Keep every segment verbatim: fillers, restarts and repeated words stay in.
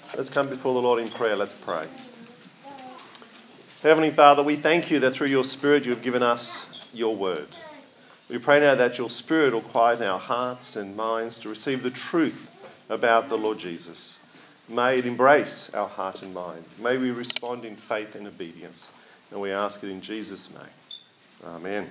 Let's come before the Lord in prayer. Let's pray. Heavenly Father, we thank you that through your Spirit you have given us your word. We pray now that your Spirit will quieten our hearts and minds to receive the truth about the Lord Jesus. May it embrace our heart and mind. May we respond in faith and obedience. And we ask it in Jesus' name. Amen.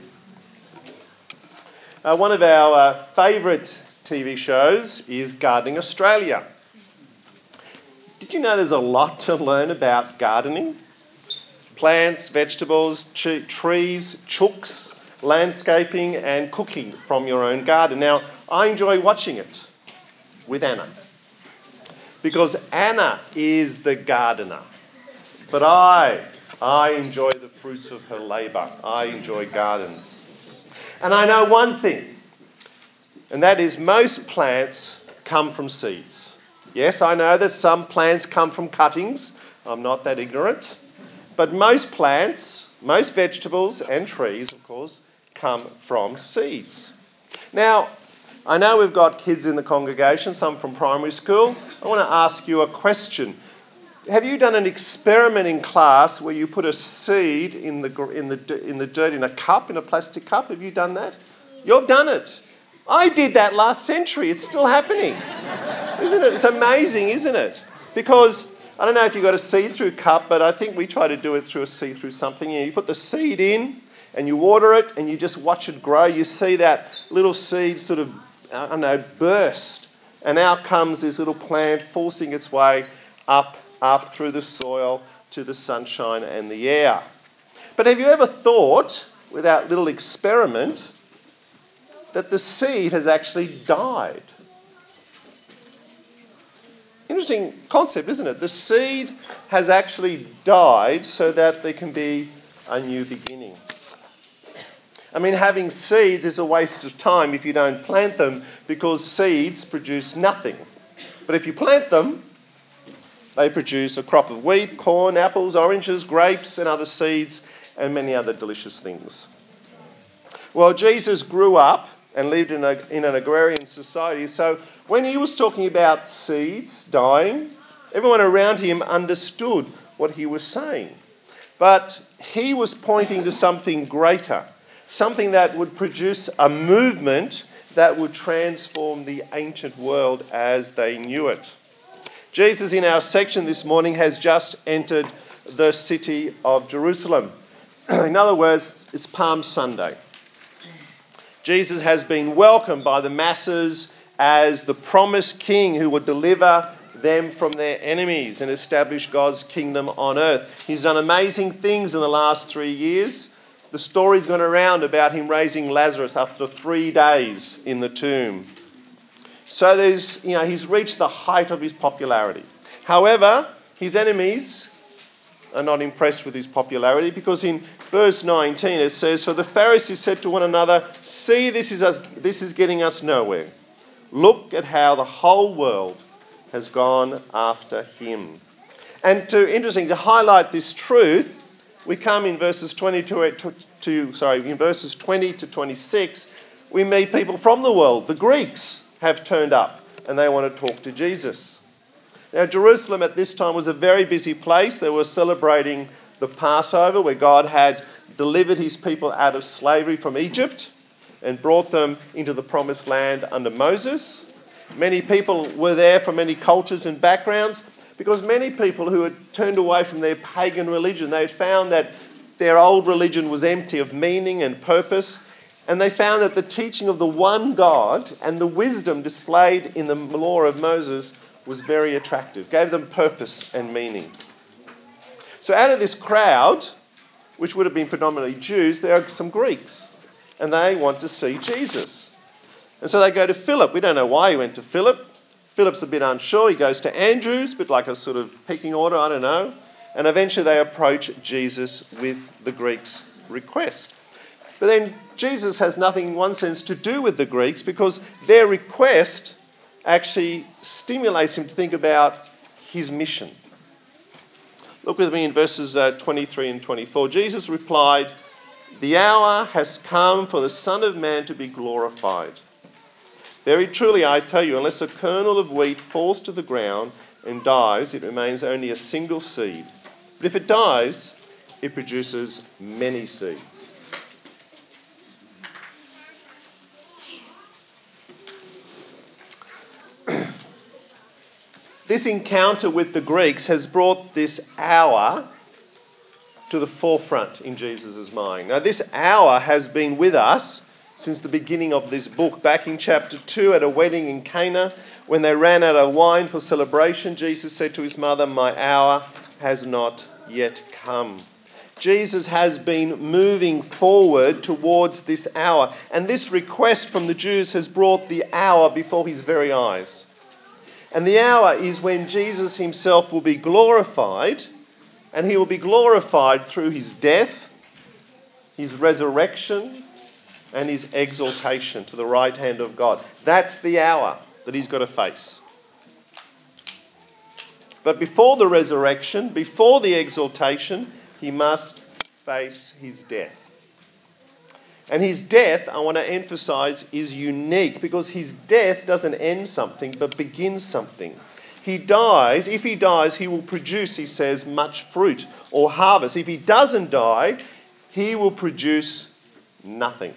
Uh, one of our uh, favourite T V shows is Gardening Australia. Did you know there's a lot to learn about gardening? Plants, vegetables, che- trees, chooks, landscaping and cooking from your own garden. Now, I enjoy watching it with Anna because Anna is the gardener. But I, I enjoy the fruits of her labour. I enjoy gardens. And I know one thing, and that is most plants come from seeds. Yes, I know that some plants come from cuttings. I'm not that ignorant. But most plants, most vegetables and trees, of course, come from seeds. Now, I know we've got kids in the congregation, some from primary school. I want to ask you a question. Have you done an experiment in class where you put a seed in the in the in the dirt in a cup, in a plastic cup? Have you done that? You've done it. I did that last century. It's still happening, isn't it? It's amazing, isn't it? Because I don't know if you've got a see-through cup, but I think we try to do it through a see-through something. You know, you put the seed in and you water it and you just watch it grow. You see that little seed sort of, I don't know, burst. And out comes this little plant forcing its way up up through the soil to the sunshine and the air. But have you ever thought, with that little experiment, that the seed has actually died? Interesting concept, isn't it? The seed has actually died so that there can be a new beginning. I mean, having seeds is a waste of time if you don't plant them, because seeds produce nothing. But if you plant them, they produce a crop of wheat, corn, apples, oranges, grapes, and other seeds, and many other delicious things. Well, Jesus grew up and lived in, a, in an agrarian society, so when he was talking about seeds dying, everyone around him understood what he was saying. But he was pointing to something greater, something that would produce a movement that would transform the ancient world as they knew it. Jesus, in our section this morning, has just entered the city of Jerusalem. In other words, it's Palm Sunday. Jesus has been welcomed by the masses as the promised king who would deliver them from their enemies and establish God's kingdom on earth. He's done amazing things in the last three years. The story's gone around about him raising Lazarus after three days in the tomb. So there's, you know, he's reached the height of his popularity. However, his enemies are not impressed with his popularity, because in verse nineteen it says, "So the Pharisees said to one another, 'See, this is us, this is getting us nowhere. Look at how the whole world has gone after him.'" And to interesting to highlight this truth, we come in verses twenty to, to sorry in verses twenty to twenty-six. We meet people from the world. The Greeks have turned up and they want to talk to Jesus. Now, Jerusalem at this time was a very busy place. They were celebrating the Passover, where God had delivered his people out of slavery from Egypt and brought them into the promised land under Moses. Many people were there from many cultures and backgrounds, because many people who had turned away from their pagan religion, they had found that their old religion was empty of meaning and purpose. And they found that the teaching of the one God and the wisdom displayed in the law of Moses was very attractive, gave them purpose and meaning. So out of this crowd, which would have been predominantly Jews, there are some Greeks, and they want to see Jesus. And so they go to Philip. We don't know why he went to Philip. Philip's a bit unsure. He goes to Andrew's, a bit like a sort of pecking order, I don't know. And eventually they approach Jesus with the Greeks' request. But then Jesus has nothing in one sense to do with the Greeks, because their request actually stimulates him to think about his mission. Look with me in verses uh, twenty-three and twenty-four. Jesus replied, "The hour has come for the Son of Man to be glorified. Very truly, I tell you, unless a kernel of wheat falls to the ground and dies, it remains only a single seed. But if it dies, it produces many seeds. This encounter with the Greeks has brought this hour to the forefront in Jesus' mind. Now, this hour has been with us since the beginning of this book. Back in chapter two, at a wedding in Cana, when they ran out of wine for celebration, Jesus said to his mother, "My hour has not yet come." Jesus has been moving forward towards this hour, and this request from the Jews has brought the hour before his very eyes. And the hour is when Jesus himself will be glorified, and he will be glorified through his death, his resurrection, and his exaltation to the right hand of God. That's the hour that he's got to face. But before the resurrection, before the exaltation, he must face his death. And his death, I want to emphasize, is unique because his death doesn't end something but begins something. He dies. If he dies, he will produce, he says, much fruit or harvest. If he doesn't die, he will produce nothing.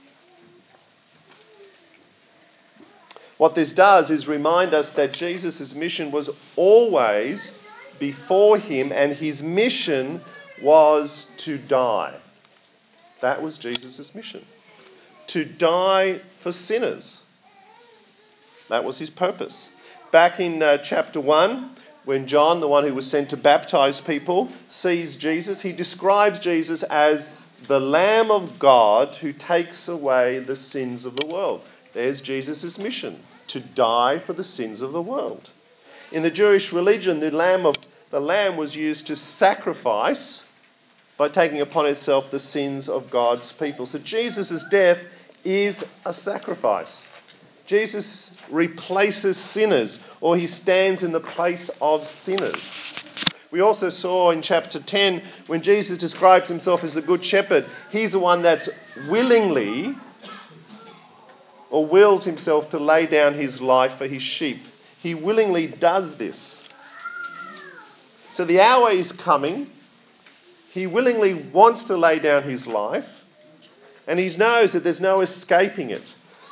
What this does is remind us that Jesus' mission was always before him, and his mission was to die. That was Jesus' mission. To die for sinners. That was his purpose. Back in uh, chapter one, when John, the one who was sent to baptize people, sees Jesus, he describes Jesus as the Lamb of God who takes away the sins of the world. There's Jesus' mission, to die for the sins of the world. In the Jewish religion, the lamb of the lamb was used to sacrifice by taking upon itself the sins of God's people. So Jesus' death is a sacrifice. Jesus replaces sinners, or he stands in the place of sinners. We also saw in chapter ten, when Jesus describes himself as the good shepherd, he's the one that's willingly or wills himself to lay down his life for his sheep. He willingly does this. So the hour is coming. He willingly wants to lay down his life, and he knows that there's no escaping it.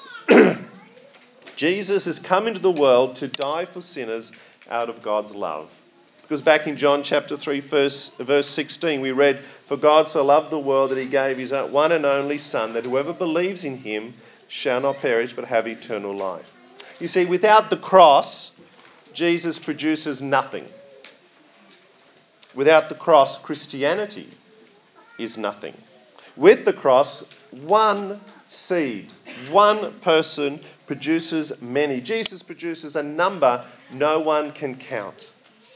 Jesus has come into the world to die for sinners out of God's love. Because back in John chapter three, verse, verse sixteen, we read, "For God so loved the world that he gave his one and only Son, that whoever believes in him shall not perish but have eternal life." You see, without the cross, Jesus produces nothing. Without the cross, Christianity is nothing. With the cross, one seed, one person produces many. Jesus produces a number no one can count.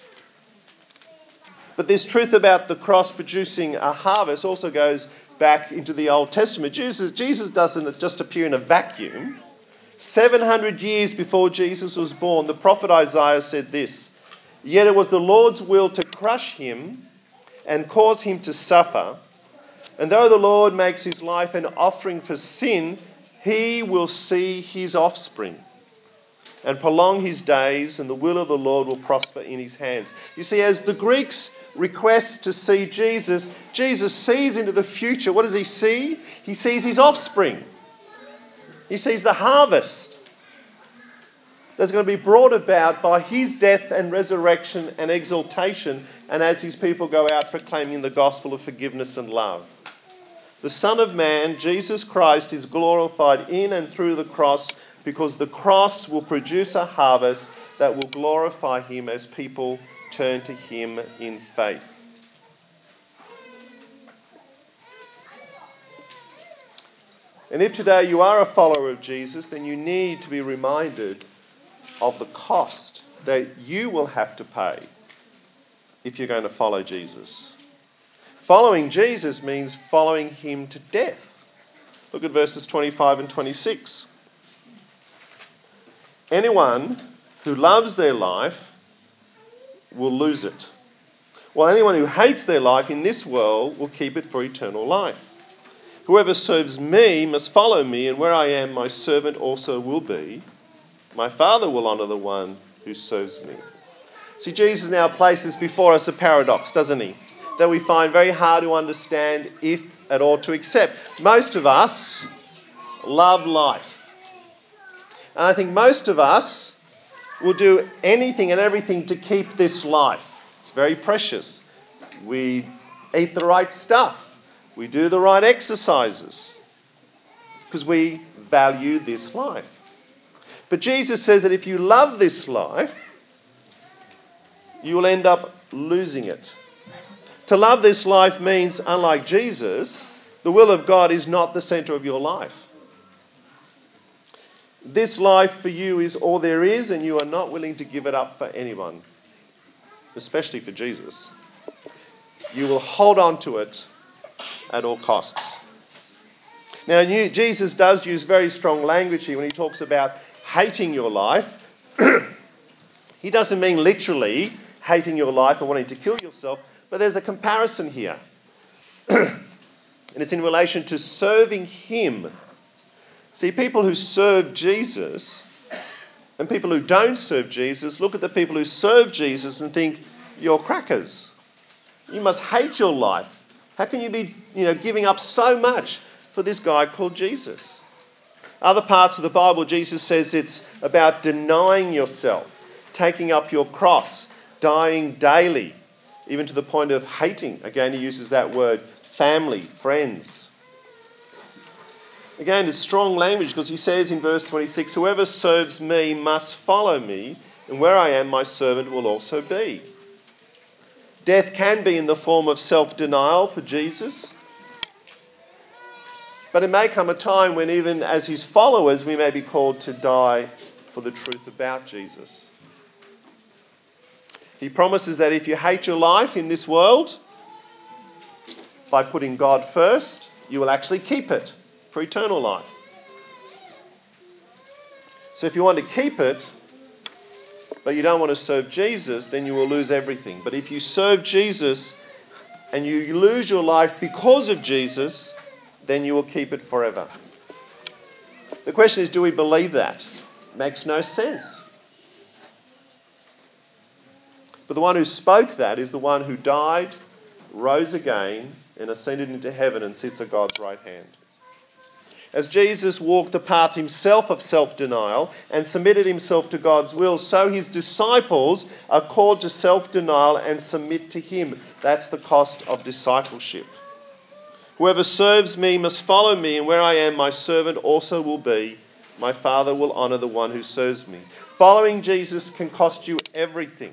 But this truth about the cross producing a harvest also goes back into the Old Testament. Jesus, Jesus doesn't just appear in a vacuum. seven hundred years before Jesus was born, the prophet Isaiah said this, "Yet it was the Lord's will to crush him and cause him to suffer. And though the Lord makes his life an offering for sin, he will see his offspring and prolong his days, and the will of the Lord will prosper in his hands." You see, as the Greeks request to see Jesus, Jesus sees into the future. What does he see? He sees his offspring. He sees the harvest that's going to be brought about by his death and resurrection and exaltation, and as his people go out proclaiming the gospel of forgiveness and love. The Son of Man, Jesus Christ, is glorified in and through the cross, because the cross will produce a harvest that will glorify him as people turn to him in faith. And if today you are a follower of Jesus, then you need to be reminded of the cost that you will have to pay if you're going to follow Jesus. Following Jesus means following him to death. Look at verses twenty-five and twenty-six. "Anyone who loves their life will lose it, while anyone who hates their life in this world will keep it for eternal life. Whoever serves me must follow me, and where I am, my servant also will be. My Father will honour the one who serves me. See, Jesus now places before us a paradox, doesn't he? That we find very hard to understand, if at all to accept. Most of us love life. And I think most of us will do anything and everything to keep this life. It's very precious. We eat the right stuff. We do the right exercises because we value this life. But Jesus says that if you love this life, you will end up losing it. To love this life means, unlike Jesus, the will of God is not the centre of your life. This life for you is all there is, and you are not willing to give it up for anyone, especially for Jesus. You will hold on to it at all costs. Now, Jesus does use very strong language here when he talks about hating your life. He doesn't mean literally hating your life and wanting to kill yourself, but there's a comparison here. And it's in relation to serving him. See, people who serve Jesus and people who don't serve Jesus look at the people who serve Jesus and think, you're crackers. You must hate your life. How can you be, you know, giving up so much for this guy called Jesus? Other parts of the Bible, Jesus says it's about denying yourself, taking up your cross, dying daily, even to the point of hating. Again, he uses that word, family, friends. Again, it's strong language because he says in verse twenty-six, whoever serves me must follow me, and where I am, my servant will also be. Death can be in the form of self-denial for Jesus. But it may come a time when even as his followers, we may be called to die for the truth about Jesus. He promises that if you hate your life in this world, by putting God first, you will actually keep it for eternal life. So if you want to keep it, but you don't want to serve Jesus, then you will lose everything. But if you serve Jesus and you lose your life because of Jesus, then you will keep it forever. The question is, do we believe that? It makes no sense. But the one who spoke that is the one who died, rose again, and ascended into heaven and sits at God's right hand. As Jesus walked the path himself of self-denial and submitted himself to God's will, so his disciples are called to self-denial and submit to him. That's the cost of discipleship. Whoever serves me must follow me, and where I am, my servant also will be. My Father will honour the one who serves me. Following Jesus can cost you everything.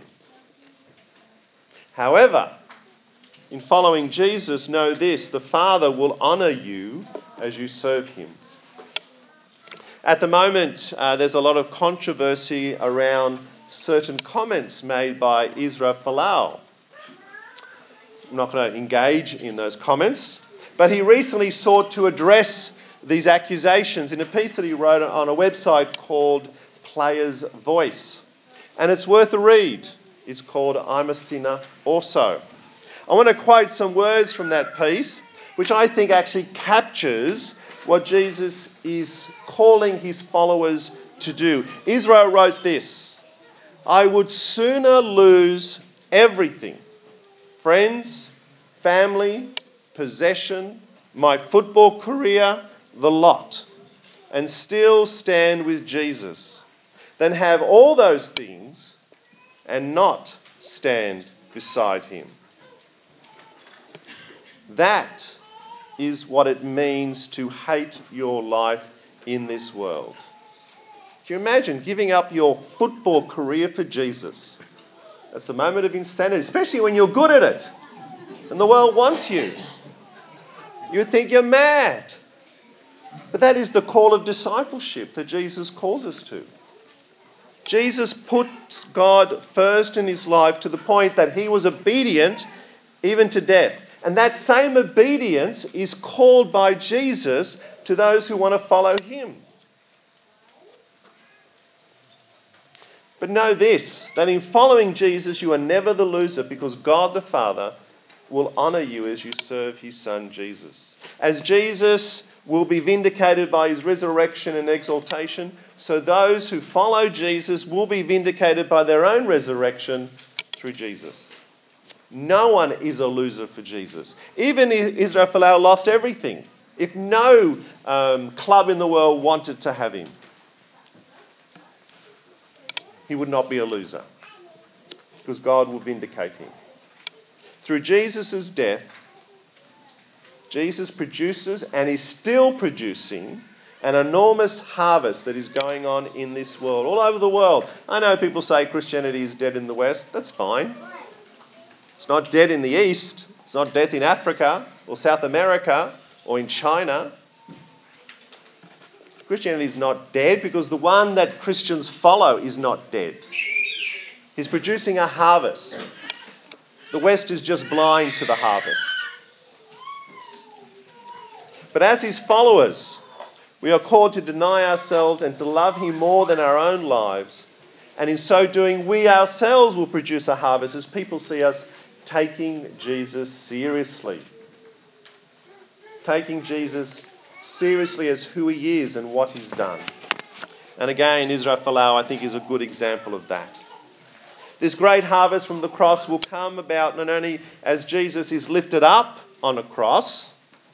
However, in following Jesus, know this, the Father will honour you as you serve him. At the moment, uh, there's a lot of controversy around certain comments made by Ezra Folau. I'm not going to engage in those comments, but he recently sought to address these accusations in a piece that he wrote on a website called Player's Voice. And it's worth a read. It's called I'm a Sinner Also. I want to quote some words from that piece, which I think actually captures what Jesus is calling his followers to do. Israel wrote this: I would sooner lose everything, friends, family, possession, my football career, the lot, and still stand with Jesus, than have all those things and not stand beside him. That is what it means to hate your life in this world. Can you imagine giving up your football career for Jesus? That's a moment of insanity, especially when you're good at it and the world wants you. You would think you're mad. But that is the call of discipleship that Jesus calls us to. Jesus puts God first in his life to the point that he was obedient even to death. And that same obedience is called by Jesus to those who want to follow him. But know this, that in following Jesus, you are never the loser, because God the Father will honour you as you serve his Son Jesus. As Jesus will be vindicated by his resurrection and exaltation, so those who follow Jesus will be vindicated by their own resurrection through Jesus. No one is a loser for Jesus. Even Israel Folau lost everything. If no um, club in the world wanted to have him, he would not be a loser, because God will vindicate him. Through Jesus' death, Jesus produces and is still producing an enormous harvest that is going on in this world, all over the world. I know people say Christianity is dead in the West. That's fine. It's not dead in the East. It's not dead in Africa or South America or in China. Christianity is not dead because the one that Christians follow is not dead. He's producing a harvest. The West is just blind to the harvest. But as his followers, we are called to deny ourselves and to love him more than our own lives. And in so doing, we ourselves will produce a harvest as people see us taking Jesus seriously. Taking Jesus seriously as who he is and what he's done. And again, Israel Folau, I think, is a good example of that. This great harvest from the cross will come about not only as Jesus is lifted up on a cross,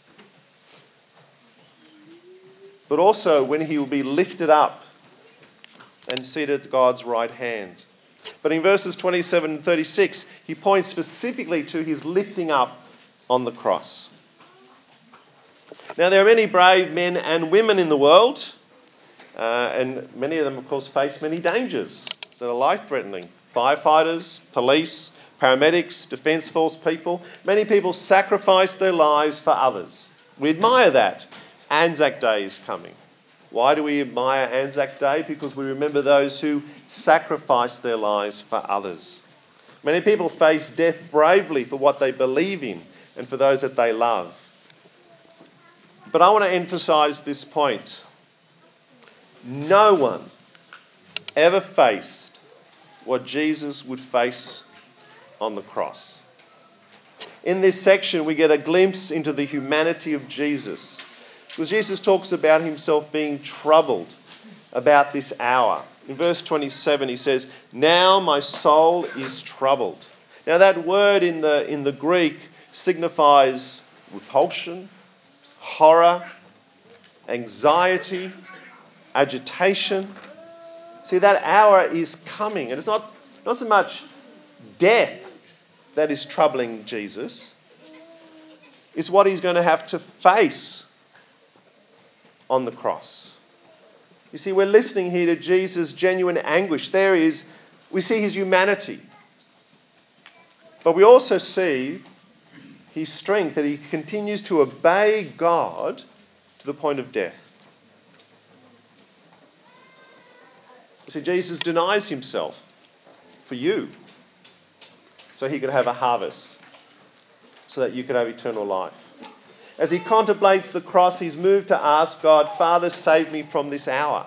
but also when he will be lifted up and seated at God's right hand. But in verses twenty-seven and thirty-six, he points specifically to his lifting up on the cross. Now, there are many brave men and women in the world, uh, and many of them, of course, face many dangers that are life-threatening. Firefighters, police, paramedics, defence force people. Many people sacrifice their lives for others. We admire that. Anzac Day is coming. Why do we admire Anzac Day? Because we remember those who sacrificed their lives for others. Many people face death bravely for what they believe in and for those that they love. But I want to emphasise this point. No one ever faced what Jesus would face on the cross. In this section, we get a glimpse into the humanity of Jesus. Because Jesus talks about himself being troubled about this hour. In verse twenty-seven, he says, "Now my soul is troubled." Now that word in the, in the Greek signifies repulsion, horror, anxiety, agitation. See, that hour is coming. And it's not, not so much death that is troubling Jesus. It's what he's going to have to face on the cross. You see, we're listening here to Jesus' genuine anguish. There is, we see his humanity. But we also see his strength, that he continues to obey God to the point of death. See, Jesus denies himself for you so he could have a harvest, so that you could have eternal life. As he contemplates the cross, he's moved to ask God, "Father, save me from this hour."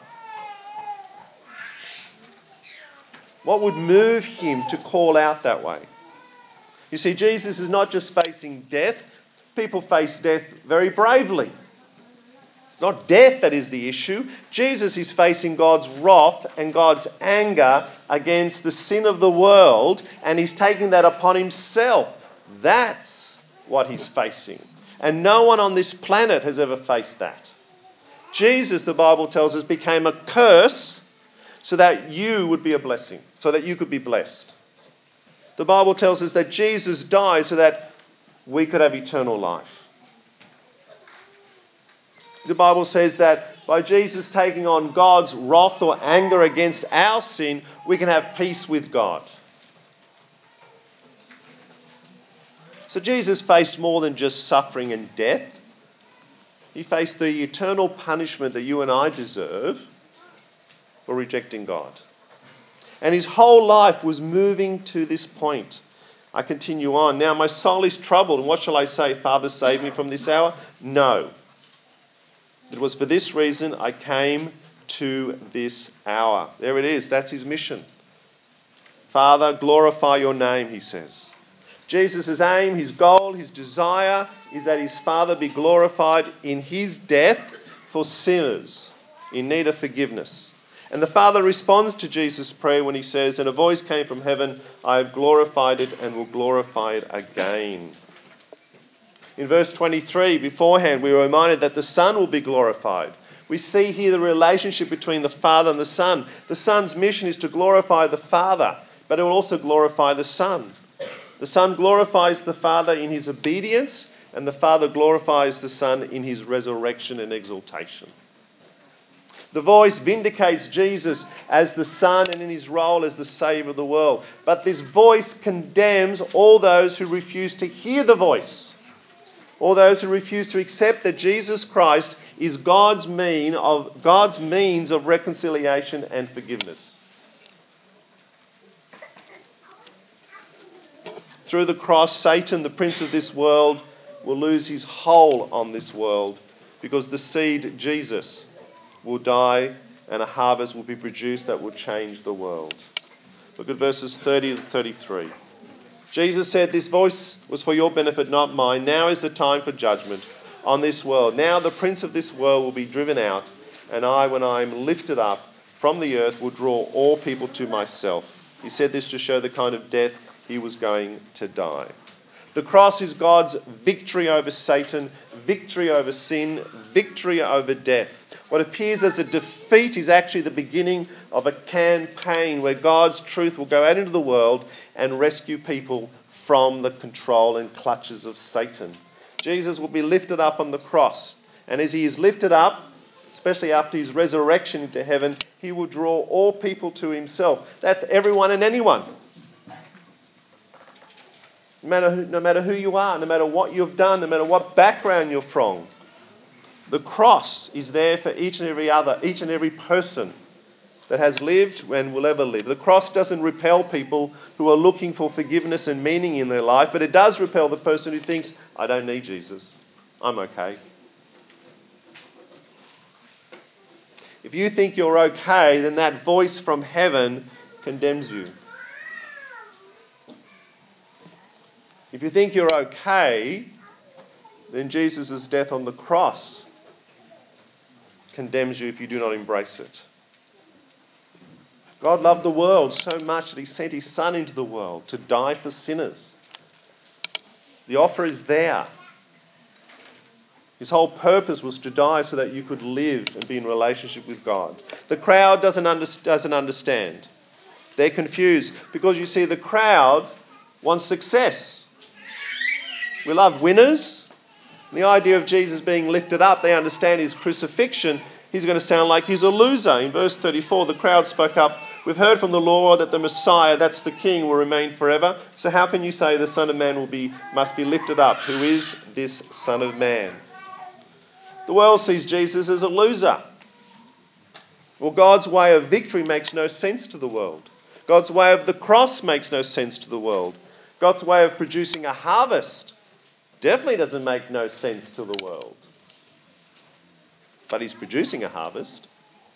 What would move him to call out that way? You see, Jesus is not just facing death. People face death very bravely. It's not death that is the issue. Jesus is facing God's wrath and God's anger against the sin of the world, and he's taking that upon himself. That's what he's facing. And no one on this planet has ever faced that. Jesus, the Bible tells us, became a curse so that you would be a blessing, so that you could be blessed. The Bible tells us that Jesus died so that we could have eternal life. The Bible says that by Jesus taking on God's wrath or anger against our sin, we can have peace with God. So Jesus faced more than just suffering and death. He faced the eternal punishment that you and I deserve for rejecting God. And his whole life was moving to this point. I continue on. "Now my soul is troubled. And what shall I say? Father, save me from this hour? No. It was for this reason I came to this hour." There it is. That's his mission. "Father, glorify your name," he says. Jesus' aim, his goal, his desire is that his Father be glorified in his death for sinners in need of forgiveness. And the Father responds to Jesus' prayer when he says, "And a voice came from heaven, I have glorified it and will glorify it again." In verse twenty-three, beforehand, we were reminded that the Son will be glorified. We see here the relationship between the Father and the Son. The Son's mission is to glorify the Father, but it will also glorify the Son. The Son glorifies the Father in his obedience, and the Father glorifies the Son in his resurrection and exaltation. The voice vindicates Jesus as the Son and in his role as the Saviour of the world. But this voice condemns all those who refuse to hear the voice, all those who refuse to accept that Jesus Christ is God's mean of God's means of reconciliation and forgiveness. Through the cross, Satan, the prince of this world, will lose his hold on this world because the seed, Jesus, will die and a harvest will be produced that will change the world. Look at verses thirty to thirty-three. Jesus said, "This voice was for your benefit, not mine. Now is the time for judgment on this world. Now the prince of this world will be driven out, and I, when I am lifted up from the earth, will draw all people to myself." He said this to show the kind of death he was going to die. The cross is God's victory over Satan, victory over sin, victory over death. What appears as a defeat is actually the beginning of a campaign where God's truth will go out into the world and rescue people from the control and clutches of Satan. Jesus will be lifted up on the cross, and as he is lifted up, especially after his resurrection into heaven, he will draw all people to himself. That's everyone and anyone. No matter, who, no matter who you are, no matter what you've done, no matter what background you're from, the cross is there for each and every other, each and every person that has lived and will ever live. The cross doesn't repel people who are looking for forgiveness and meaning in their life, but it does repel the person who thinks, "I don't need Jesus. I'm okay." If you think you're okay, then that voice from heaven condemns you. If you think you're okay, then Jesus' death on the cross condemns you if you do not embrace it. God loved the world so much that he sent his Son into the world to die for sinners. The offer is there. His whole purpose was to die so that you could live and be in relationship with God. The crowd doesn't, under, doesn't understand. They're confused because you see the crowd wants success. We love winners. The idea of Jesus being lifted up, they understand his crucifixion. He's going to sound like he's a loser. In verse thirty-four, the crowd spoke up, "We've heard from the law that the Messiah, that's the King, will remain forever. So how can you say the Son of Man will be must be lifted up? Who is this Son of Man?" The world sees Jesus as a loser. Well, God's way of victory makes no sense to the world. God's way of the cross makes no sense to the world. God's way of producing a harvest definitely doesn't make no sense to the world. But he's producing a harvest.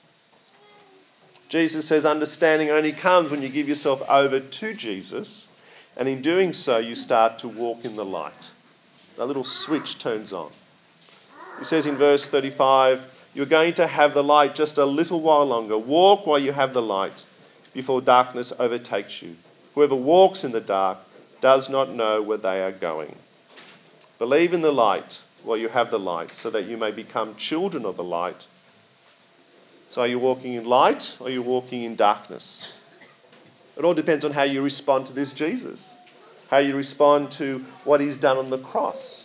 Jesus says understanding only comes when you give yourself over to Jesus, and in doing so you start to walk in the light. A little switch turns on. He says in verse thirty-five, "You're going to have the light just a little while longer. Walk while you have the light before darkness overtakes you. Whoever walks in the dark does not know where they are going. Believe in the light while you have the light, so that you may become children of the light." So are you walking in light or are you walking in darkness? It all depends on how you respond to this Jesus, how you respond to what he's done on the cross.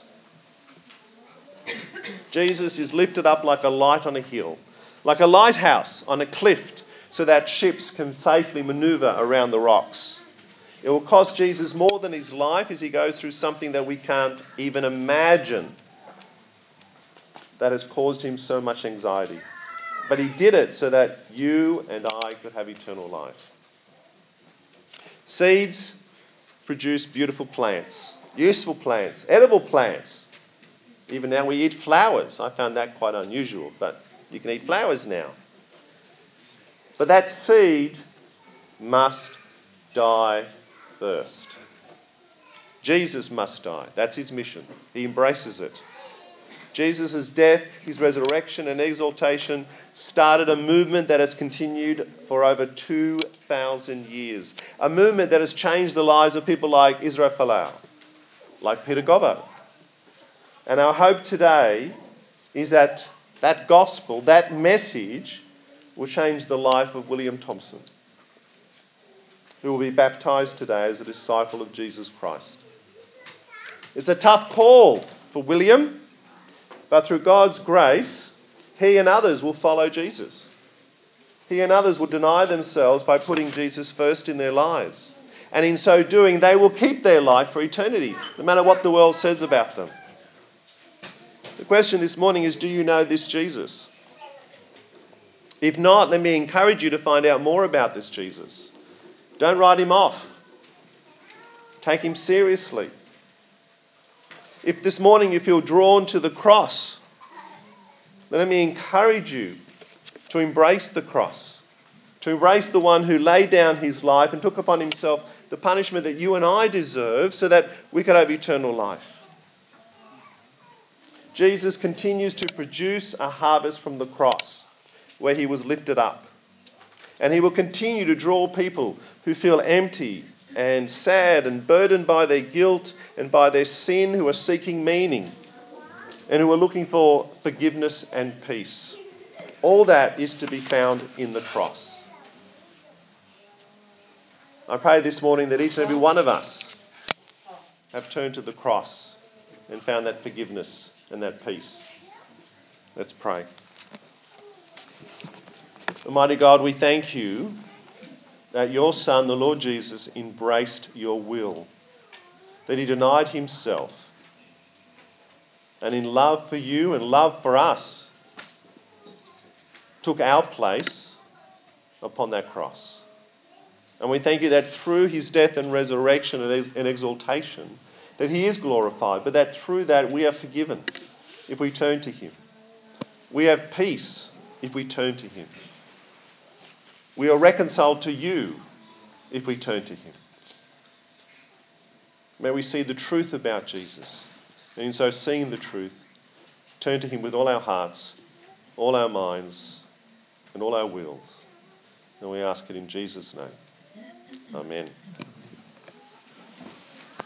Jesus is lifted up like a light on a hill, like a lighthouse on a cliff, so that ships can safely maneuver around the rocks. It will cost Jesus more than his life as he goes through something that we can't even imagine that has caused him so much anxiety. But he did it so that you and I could have eternal life. Seeds produce beautiful plants, useful plants, edible plants. Even now we eat flowers. I found that quite unusual, but you can eat flowers now. But that seed must die first. Jesus must die. That's his mission. He embraces it. Jesus' death, his resurrection and exaltation started a movement that has continued for over two thousand years. A movement that has changed the lives of people like Israel Folau, like Peter Gobbo. And our hope today is that that gospel, that message, will change the life of William Thompson, who will be baptized today as a disciple of Jesus Christ. It's a tough call for William, but through God's grace, he and others will follow Jesus. He and others will deny themselves by putting Jesus first in their lives. And in so doing, they will keep their life for eternity, no matter what the world says about them. The question this morning is, do you know this Jesus? If not, let me encourage you to find out more about this Jesus. Don't write him off. Take him seriously. If this morning you feel drawn to the cross, then let me encourage you to embrace the cross, to embrace the one who laid down his life and took upon himself the punishment that you and I deserve so that we could have eternal life. Jesus continues to produce a harvest from the cross where he was lifted up. And he will continue to draw people who feel empty and sad and burdened by their guilt and by their sin, who are seeking meaning and who are looking for forgiveness and peace. All that is to be found in the cross. I pray this morning that each and every one of us have turned to the cross and found that forgiveness and that peace. Let's pray. Almighty God, we thank you that your Son, the Lord Jesus, embraced your will, that he denied himself, and in love for you and love for us, took our place upon that cross. And we thank you that through his death and resurrection and exaltation, that he is glorified, but that through that we are forgiven if we turn to him. We have peace if we turn to him. We are reconciled to you if we turn to him. May we see the truth about Jesus, and in so seeing the truth, turn to him with all our hearts, all our minds, and all our wills. And we ask it in Jesus' name. Amen.